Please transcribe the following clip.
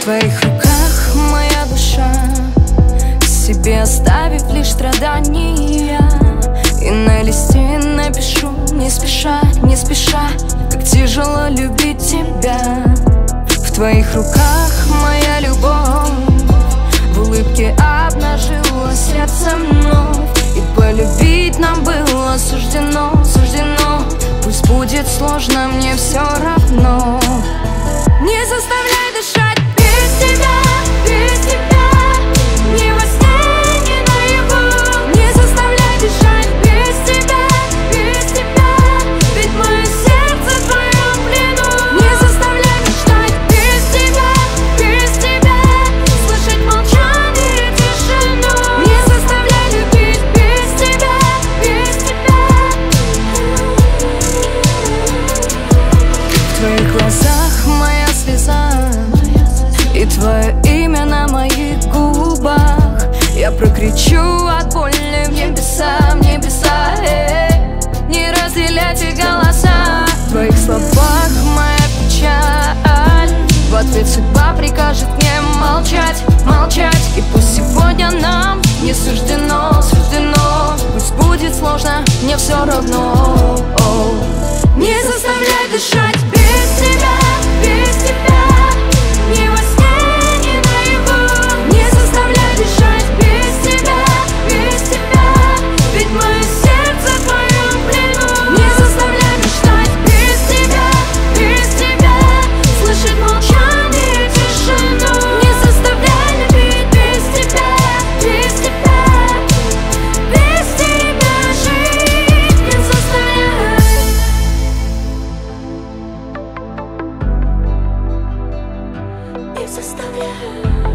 твоих руках моя душа, себе оставив лишь страдания. И на листе напишу, не спеша, не спеша, как тяжело любить тебя. В твоих руках моя любовь, в улыбке обнажила сердце вновь. И полюбить нам было суждено, суждено. Пусть будет сложно, мне все равно. Не заставляй дышать без тебя, без тебя. Ни во сне, ни наяву. Не заставляй дышать без тебя, без тебя. Ведь мое сердце в твоем плену. Не заставляй мечтать без тебя, без тебя. Слышать молчание и тишину. Не заставляй любить без тебя, без тебя. В твоих глазах моя слеза и твое имя на моих губах. Я прокричу от боли в небеса, в небеса. Не разделять их голоса. В твоих словах моя печаль. В ответ судьба прикажет мне молчать, молчать. И пусть сегодня нам не суждено, суждено. Пусть будет сложно, мне все равно. Не заставляй дышать без тебя, без тебя. Ни во сне, ни наяву. Не заставляй дышать без тебя, без тебя. Ведь мое сердце в твоем плену. Не заставляй мечтать без тебя, без тебя. Слышать молчание и тишину. Не заставляй любить без тебя, без тебя. Без тебя жить не заставляй. Не заставляй.